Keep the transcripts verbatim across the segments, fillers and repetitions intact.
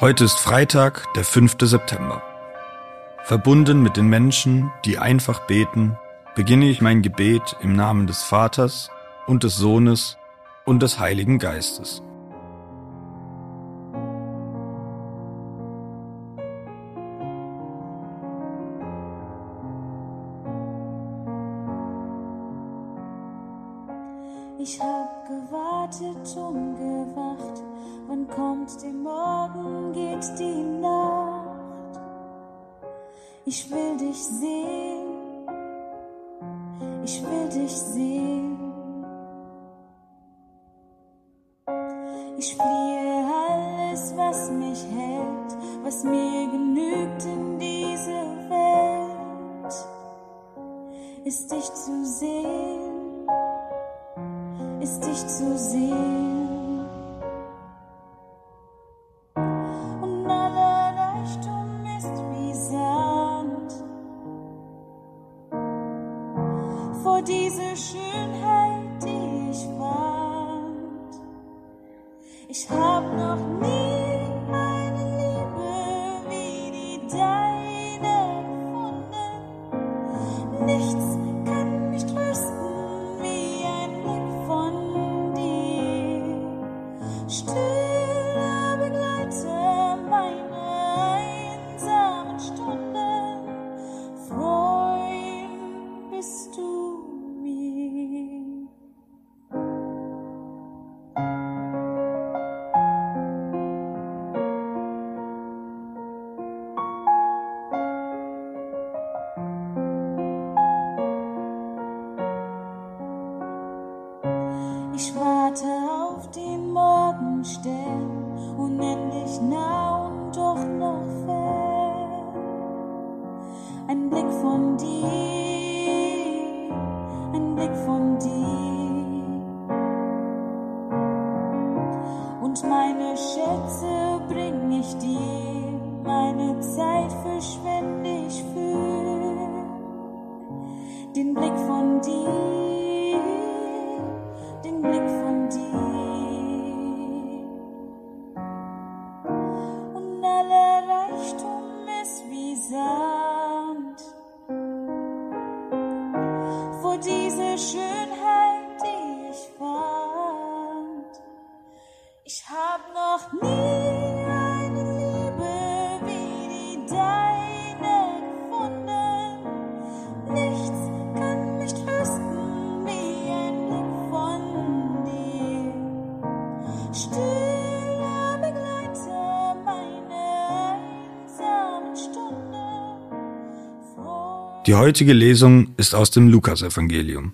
Heute ist Freitag, der fünfte September. Verbunden mit den Menschen, die einfach beten, beginne ich mein Gebet im Namen des Vaters und des Sohnes und des Heiligen Geistes. Ich hab gewartet und gewacht, wann kommt der Morgen, geht die Nacht. Ich will dich sehen, ich will dich sehen. Ich fliehe alles, was mich hält, was mir genügt in dieser Welt, ist dich zu sehen, ist dich zu sehen. Und aller Reichtum ist wie Sand vor dieser Schönheit, die ich fand. Ich hab noch nie eine Liebe wie die deine gefunden. Nichts kann mich trösten wie ein Blick von dir. Stiller Begleiter meiner einsamen Stunden. Freund bist du mir. Ich warte auf den Morgenstern, unendlich nah und doch noch fern. Ein Blick von dir, ein Blick von dir. Und meine Schätze bring ich dir, meine Zeit verschwende ich für den Blick von dir, den Blick von dir. Und aller Reichtum ist wie Sand vor dieser Schönheit, die ich fand. Ich hab noch nie eine Liebe wie die deine gefunden. Nichts kann mich trösten wie ein Blick von dir. Stiller Begleiter meiner einsamen Stunde. Die heutige Lesung ist aus dem Lukasevangelium.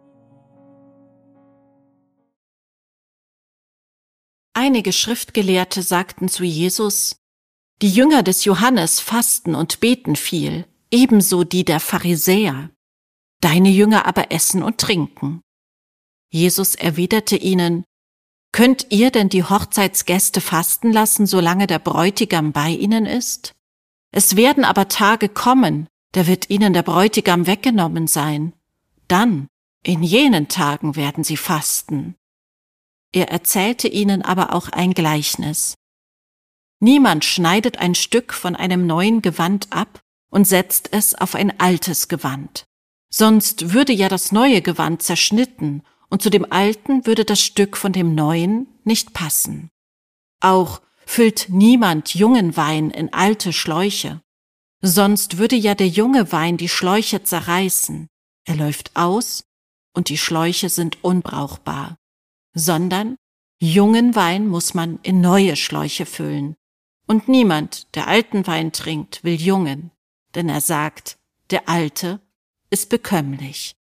Einige Schriftgelehrte sagten zu Jesus: Die Jünger des Johannes fasten und beten viel, ebenso die der Pharisäer. Deine Jünger aber essen und trinken. Jesus erwiderte ihnen: Könnt ihr denn die Hochzeitsgäste fasten lassen, solange der Bräutigam bei ihnen ist? Es werden aber Tage kommen, da wird ihnen der Bräutigam weggenommen sein. Dann, in jenen Tagen werden sie fasten. Er erzählte ihnen aber auch ein Gleichnis. Niemand schneidet ein Stück von einem neuen Gewand ab und setzt es auf ein altes Gewand. Sonst würde ja das neue Gewand zerschnitten und zu dem alten würde das Stück von dem neuen nicht passen. Auch füllt niemand jungen Wein in alte Schläuche. Sonst würde ja der junge Wein die Schläuche zerreißen. Er läuft aus und die Schläuche sind unbrauchbar. Sondern jungen Wein muss man in neue Schläuche füllen. Und niemand, der alten Wein trinkt, will jungen, denn er sagt, der alte ist bekömmlich.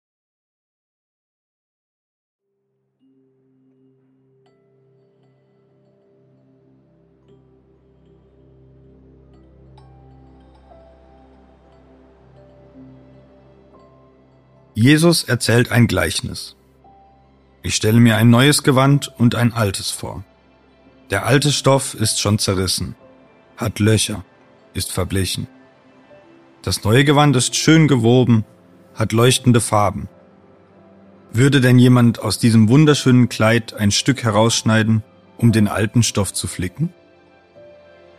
Jesus erzählt ein Gleichnis. Ich stelle mir ein neues Gewand und ein altes vor. Der alte Stoff ist schon zerrissen, hat Löcher, ist verblichen. Das neue Gewand ist schön gewoben, hat leuchtende Farben. Würde denn jemand aus diesem wunderschönen Kleid ein Stück herausschneiden, um den alten Stoff zu flicken?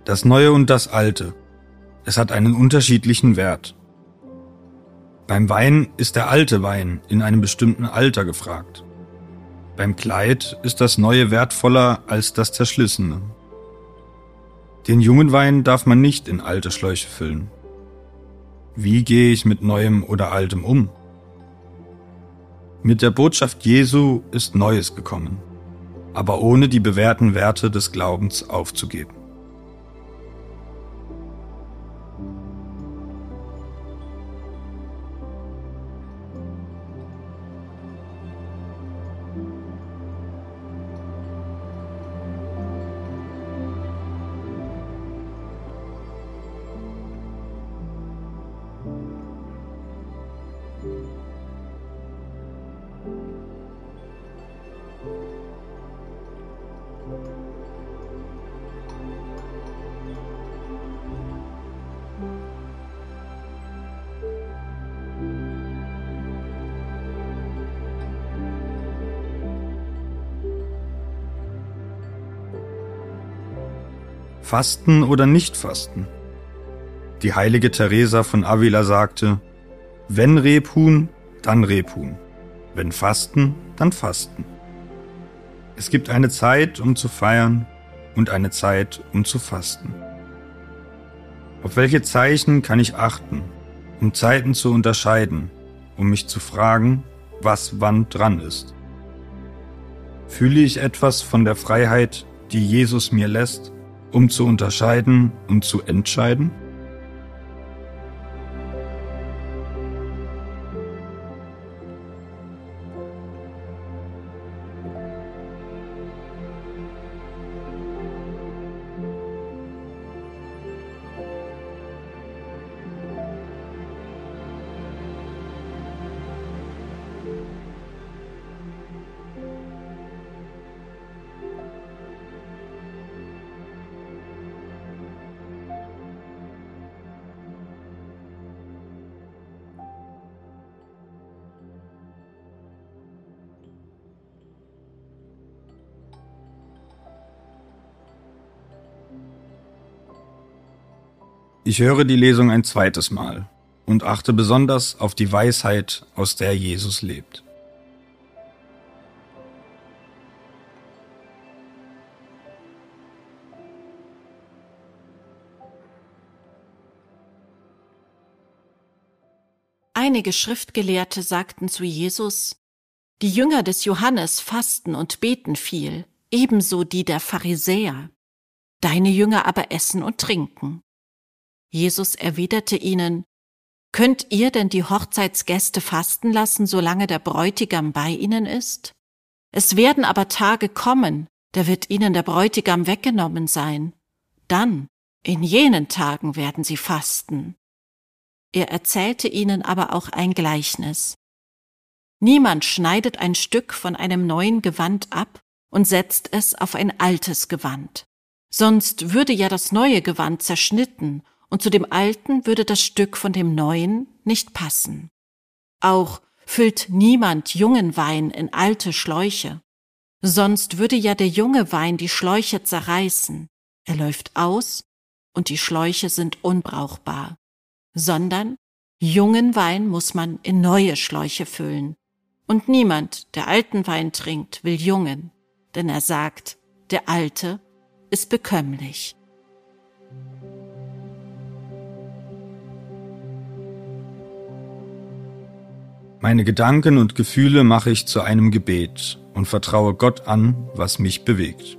Das Neue und das Alte. Es hat einen unterschiedlichen Wert. Beim Wein ist der alte Wein in einem bestimmten Alter gefragt. Beim Kleid ist das Neue wertvoller als das Zerschlissene. Den jungen Wein darf man nicht in alte Schläuche füllen. Wie gehe ich mit Neuem oder Altem um? Mit der Botschaft Jesu ist Neues gekommen, aber ohne die bewährten Werte des Glaubens aufzugeben. Fasten oder nicht fasten? Die heilige Teresa von Avila sagte, wenn Rebhuhn, dann Rebhuhn. Wenn Fasten, dann Fasten. Es gibt eine Zeit, um zu feiern und eine Zeit, um zu fasten. Auf welche Zeichen kann ich achten, um Zeiten zu unterscheiden, um mich zu fragen, was wann dran ist? Fühle ich etwas von der Freiheit, die Jesus mir lässt, um zu unterscheiden und zu entscheiden? Ich höre die Lesung ein zweites Mal und achte besonders auf die Weisheit, aus der Jesus lebt. Einige Schriftgelehrte sagten zu Jesus, die Jünger des Johannes fasten und beten viel, ebenso die der Pharisäer. Deine Jünger aber essen und trinken. Jesus erwiderte ihnen, könnt ihr denn die Hochzeitsgäste fasten lassen, solange der Bräutigam bei ihnen ist? Es werden aber Tage kommen, da wird ihnen der Bräutigam weggenommen sein. Dann, in jenen Tagen werden sie fasten. Er erzählte ihnen aber auch ein Gleichnis. Niemand schneidet ein Stück von einem neuen Gewand ab und setzt es auf ein altes Gewand. Sonst würde ja das neue Gewand zerschnitten und zu dem alten würde das Stück von dem neuen nicht passen. Auch füllt niemand jungen Wein in alte Schläuche. Sonst würde ja der junge Wein die Schläuche zerreißen. Er läuft aus und die Schläuche sind unbrauchbar. Sondern jungen Wein muss man in neue Schläuche füllen. Und niemand, der alten Wein trinkt, will jungen, denn er sagt, der alte ist bekömmlich. Meine Gedanken und Gefühle mache ich zu einem Gebet und vertraue Gott an, was mich bewegt.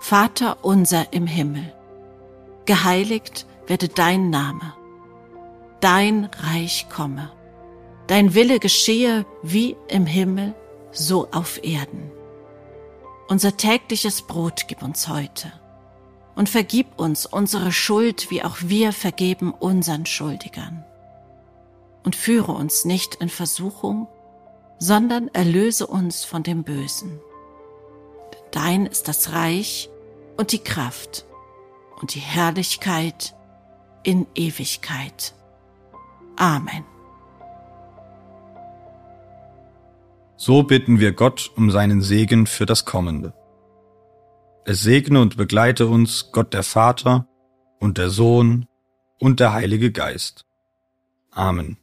Vater unser im Himmel, geheiligt werde dein Name, dein Reich komme, dein Wille geschehe wie im Himmel, so auf Erden. Unser tägliches Brot gib uns heute und vergib uns unsere Schuld, wie auch wir vergeben unseren Schuldigern. Und führe uns nicht in Versuchung, sondern erlöse uns von dem Bösen. Denn dein ist das Reich und die Kraft und die Herrlichkeit in Ewigkeit. Amen. So bitten wir Gott um seinen Segen für das Kommende. Es segne und begleite uns Gott der Vater und der Sohn und der Heilige Geist. Amen.